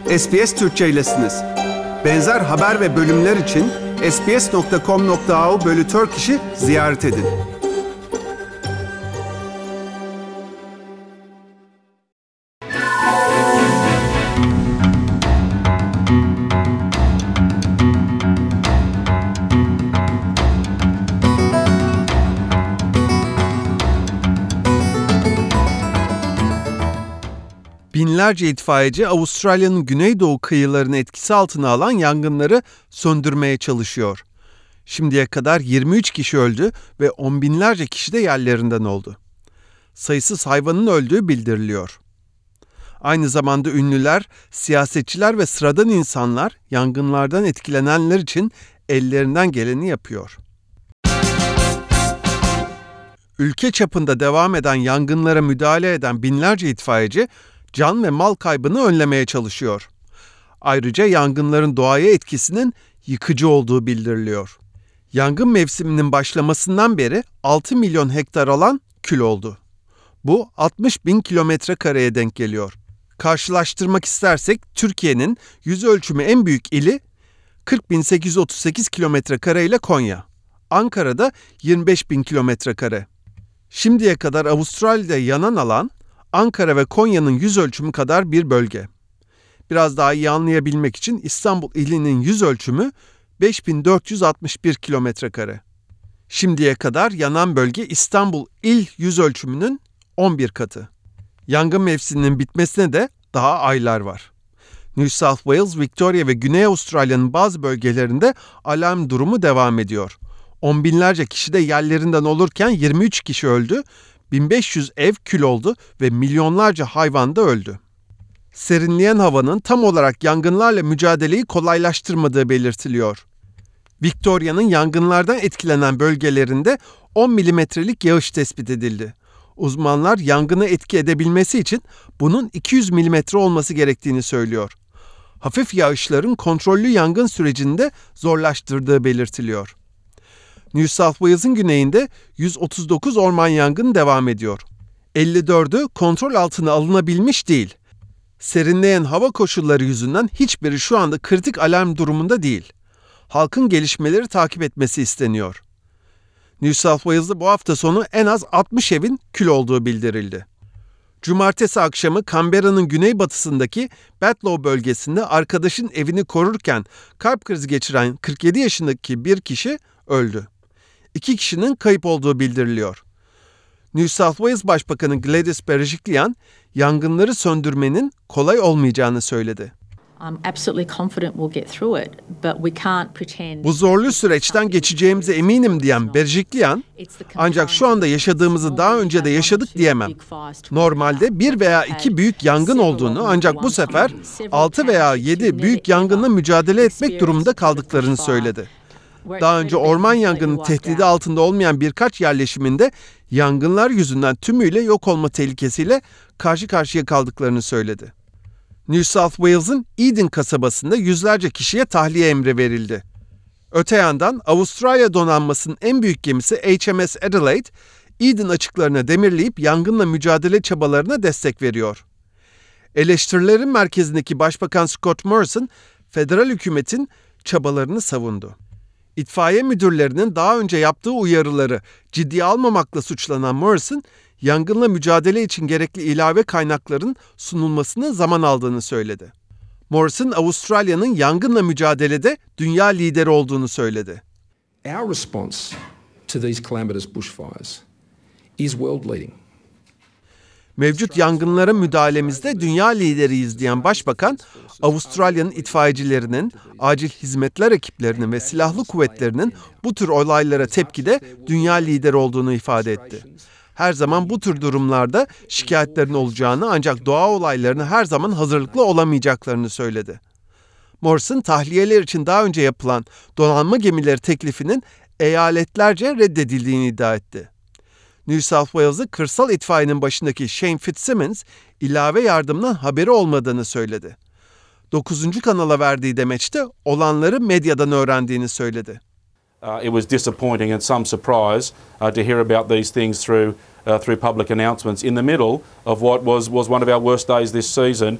SBS Türkçe'ylesiniz. Benzer haber ve bölümler için sbs.com.au/Turkish'i ziyaret edin. Binlerce itfaiyeci Avustralya'nın güneydoğu kıyılarını etkisi altına alan yangınları söndürmeye çalışıyor. Şimdiye kadar 23 kişi öldü ve on binlerce kişi de yerlerinden oldu. Sayısız hayvanın öldüğü bildiriliyor. Aynı zamanda ünlüler, siyasetçiler ve sıradan insanlar yangınlardan etkilenenler için ellerinden geleni yapıyor. Ülke çapında devam eden yangınlara müdahale eden binlerce itfaiyeci can ve mal kaybını önlemeye çalışıyor. Ayrıca yangınların doğaya etkisinin yıkıcı olduğu bildiriliyor. Yangın mevsiminin başlamasından beri 6 milyon hektar alan kül oldu. Bu 60 bin kilometre kareye denk geliyor. Karşılaştırmak istersek Türkiye'nin yüz ölçümü en büyük ili 40.838 kilometre kare ile Konya. Ankara'da 25.000 kilometre kare. Şimdiye kadar Avustralya'da yanan alan Ankara ve Konya'nın yüz ölçümü kadar bir bölge. Biraz daha iyi anlayabilmek için İstanbul ilinin yüz ölçümü 5461 kilometre kare. Şimdiye kadar yanan bölge İstanbul il yüz ölçümünün 11 katı. Yangın mevsiminin bitmesine de daha aylar var. New South Wales, Victoria ve Güney Avustralya'nın bazı bölgelerinde alarm durumu devam ediyor. On binlerce kişi de yerlerinden olurken 23 kişi öldü, 1500 ev kül oldu ve milyonlarca hayvan da öldü. Serinleyen havanın tam olarak yangınlarla mücadeleyi kolaylaştırmadığı belirtiliyor. Victoria'nın yangınlardan etkilenen bölgelerinde 10 milimetrelik yağış tespit edildi. Uzmanlar yangını etki edebilmesi için bunun 200 milimetre olması gerektiğini söylüyor. Hafif yağışların kontrollü yangın sürecinde zorlaştırdığı belirtiliyor. New South Wales'ın güneyinde 139 orman yangını devam ediyor. 54'ü kontrol altına alınabilmiş değil. Serinleyen hava koşulları yüzünden hiçbiri şu anda kritik alarm durumunda değil. Halkın gelişmeleri takip etmesi isteniyor. New South Wales'da bu hafta sonu en az 60 evin kül olduğu bildirildi. Cumartesi akşamı Canberra'nın güneybatısındaki Batlow bölgesinde arkadaşın evini korurken kalp krizi geçiren 47 yaşındaki bir kişi öldü. 2 kişinin kayıp olduğu bildiriliyor. New South Wales Başbakanı Gladys Berejiklian, yangınları söndürmenin kolay olmayacağını söyledi. Bu zorlu süreçten geçeceğimize eminim diyen Berejiklian, ancak şu anda yaşadığımızı daha önce de yaşadık diyemem. Normalde 1 veya 2 büyük yangın olduğunu ancak bu sefer 6 veya 7 büyük yangınla mücadele etmek durumunda kaldıklarını söyledi. Daha önce orman yangının tehdidi altında olmayan birkaç yerleşiminde yangınlar yüzünden tümüyle yok olma tehlikesiyle karşı karşıya kaldıklarını söyledi. New South Wales'ın Eden kasabasında yüzlerce kişiye tahliye emri verildi. Öte yandan Avustralya donanmasının en büyük gemisi HMS Adelaide, Eden açıklarına demirleyip yangınla mücadele çabalarına destek veriyor. Eleştirilerin merkezindeki Başbakan Scott Morrison, federal hükümetin çabalarını savundu. İtfaiye müdürlerinin daha önce yaptığı uyarıları ciddiye almamakla suçlanan Morrison, yangınla mücadele için gerekli ilave kaynakların sunulmasını zaman aldığını söyledi. Morrison, Avustralya'nın yangınla mücadelede dünya lideri olduğunu söyledi. Our response to these calamitous bushfires is world leading. Mevcut yangınlara müdahalemizde dünya lideriyiz diyen Başbakan, Avustralya'nın itfaiyecilerinin, acil hizmetler ekiplerinin ve silahlı kuvvetlerinin bu tür olaylara tepkide dünya lideri olduğunu ifade etti. Her zaman bu tür durumlarda şikayetlerin olacağını ancak doğa olaylarına her zaman hazırlıklı olamayacaklarını söyledi. Morrison, tahliyeler için daha önce yapılan donanma gemileri teklifinin eyaletlerce reddedildiğini iddia etti. New South Wales'ı kırsal itfaiyenin başındaki Shane Fitzsimmons, ilave yardımdan haberi olmadığını söyledi. 9. kanala verdiği demeçte olanları medyadan öğrendiğini söyledi. It was disappointing and some surprise to hear about these things through through public announcements in the middle of what was one of our worst days this season,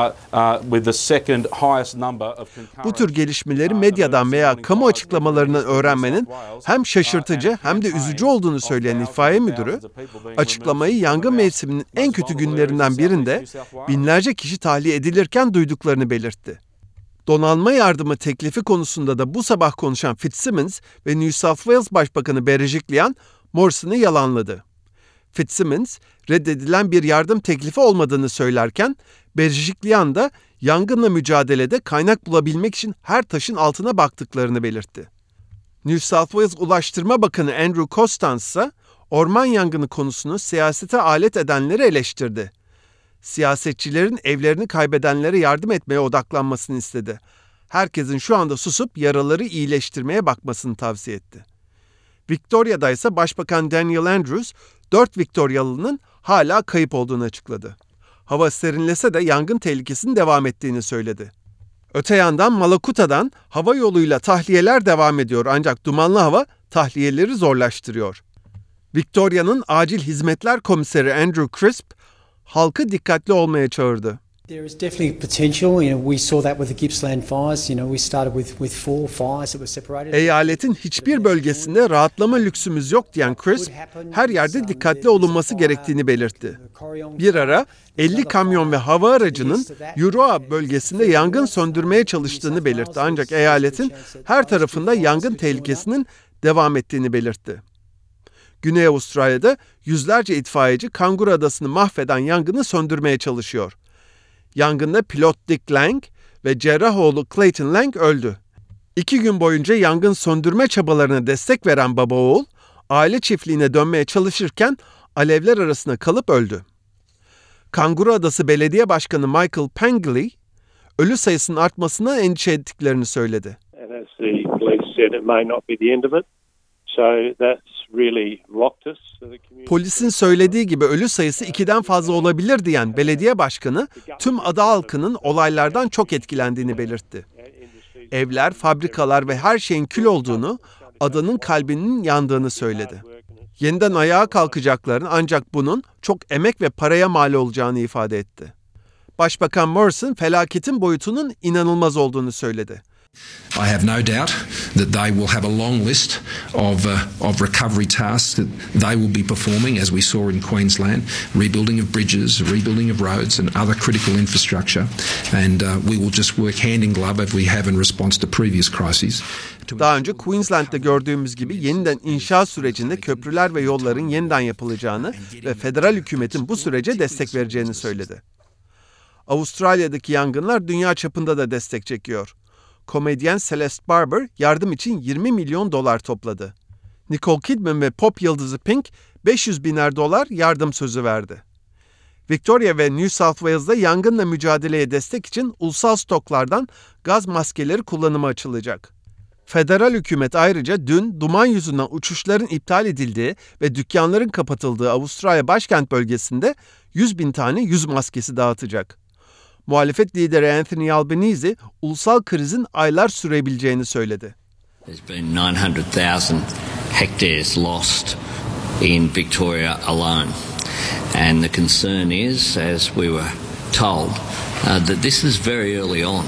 with the second highest number of concurrent. Bu tür gelişmeleri medyadan veya kamu açıklamalarından öğrenmenin hem şaşırtıcı hem de üzücü olduğunu söyleyen itfaiye müdürü, açıklamayı yangın mevsiminin en kötü günlerinden birinde binlerce kişi tahliye edilirken duyduklarını belirtti. Donanma yardımı teklifi konusunda da bu sabah konuşan Fitzsimmons ve New South Wales Başbakanı Berejiklian, Morrison'ı yalanladı. Fitzsimmons, reddedilen bir yardım teklifi olmadığını söylerken, Berejiklian da yangınla mücadelede kaynak bulabilmek için her taşın altına baktıklarını belirtti. New South Wales Ulaştırma Bakanı Andrew Constance ise orman yangını konusunu siyasete alet edenleri eleştirdi. Siyasetçilerin evlerini kaybedenlere yardım etmeye odaklanmasını istedi. Herkesin şu anda susup yaraları iyileştirmeye bakmasını tavsiye etti. Victoria'da ise Başbakan Daniel Andrews, 4 Victorialı'nın hala kayıp olduğunu açıkladı. Hava serinlese de yangın tehlikesinin devam ettiğini söyledi. Öte yandan Malakuta'dan hava yoluyla tahliyeler devam ediyor ancak dumanlı hava tahliyeleri zorlaştırıyor. Victoria'nın Acil Hizmetler Komiseri Andrew Crisp, halkı dikkatli olmaya çağırdı. There is definitely potential. We saw that with the Gippsland fires. We started with 4 fires that were separated. Eyaletin hiçbir bölgesinde rahatlama lüksümüz yok diyen Crisp, her yerde dikkatli olunması gerektiğini belirtti. Bir ara 50 kamyon ve hava aracının Euroa bölgesinde yangın söndürmeye çalıştığını belirtti ancak eyaletin her tarafında yangın tehlikesinin devam ettiğini belirtti. Güney Avustralya'da yüzlerce itfaiyeci Kanguru Adası'nı mahveden yangını söndürmeye çalışıyor. Yangında pilot Dick Lang ve cerrahoğlu Clayton Lang öldü. 2 gün boyunca yangın söndürme çabalarına destek veren baba oğul, aile çiftliğine dönmeye çalışırken alevler arasında kalıp öldü. Kanguru Adası Belediye Başkanı Michael Pangley, ölü sayısının artmasına endişe ettiklerini söyledi. Polisin söylediği gibi ölü sayısı 2'den fazla olabilir diyen belediye başkanı tüm ada halkının olaylardan çok etkilendiğini belirtti. Evler, fabrikalar ve her şeyin kül olduğunu, adanın kalbinin yandığını söyledi. Yeniden ayağa kalkacaklarını ancak bunun çok emek ve paraya mal olacağını ifade etti. Başbakan Morrison felaketin boyutunun inanılmaz olduğunu söyledi. I have no doubt that they will have a long list of recovery tasks that they will be performing, as we saw in Queensland, rebuilding of bridges, rebuilding of roads and other critical infrastructure, and we will just work hand in glove as we have in response to previous crises. Daha önce Queensland'de gördüğümüz gibi yeniden inşa sürecinde köprüler ve yolların yeniden yapılacağını ve federal hükümetin bu sürece destek vereceğini söyledi. Avustralya'daki yangınlar dünya çapında da destek çekiyor. Komedyen Celeste Barber yardım için $20 milyon topladı. Nicole Kidman ve pop yıldızı Pink $500.000 yardım sözü verdi. Victoria ve New South Wales'da yangınla mücadeleye destek için ulusal stoklardan gaz maskeleri kullanıma açılacak. Federal hükümet ayrıca dün duman yüzünden uçuşların iptal edildiği ve dükkanların kapatıldığı Avustralya başkent bölgesinde 100.000 tane yüz maskesi dağıtacak. Muhalefet lideri Anthony Albanese, ulusal krizin aylar sürebileceğini söyledi. There's been 900,000 hectares lost in Victoria alone. And the concern is, as we were told, that this is very early on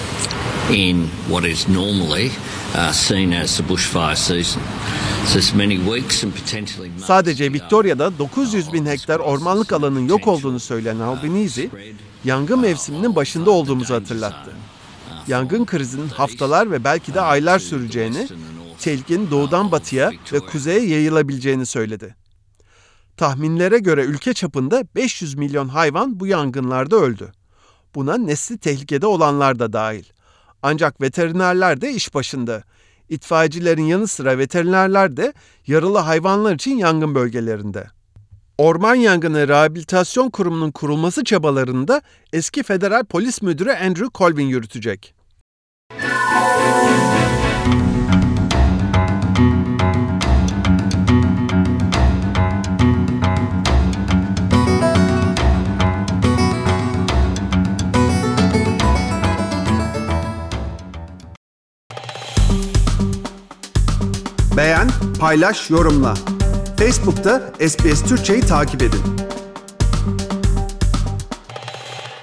in what is normally seen as the bushfire season. So it's many weeks and potentially months. Sadece Victoria'da 900.000 hektar ormanlık alanın yok olduğunu söyleyen Albanese, yangın mevsiminin başında olduğumuzu hatırlattı. Yangın krizinin haftalar ve belki de aylar süreceğini, tehlikenin doğudan batıya ve kuzeye yayılabileceğini söyledi. Tahminlere göre ülke çapında 500 milyon hayvan bu yangınlarda öldü. Buna nesli tehlikede olanlar da dahil. Ancak veterinerler de iş başında. İtfaiyecilerin yanı sıra veterinerler de yaralı hayvanlar için yangın bölgelerinde. Orman Yangını Rehabilitasyon Kurumu'nun kurulması çabalarını da eski Federal Polis Müdürü Andrew Colvin yürütecek. Beğen, paylaş, yorumla. Facebook'ta SBS Türkçe'yi takip edin.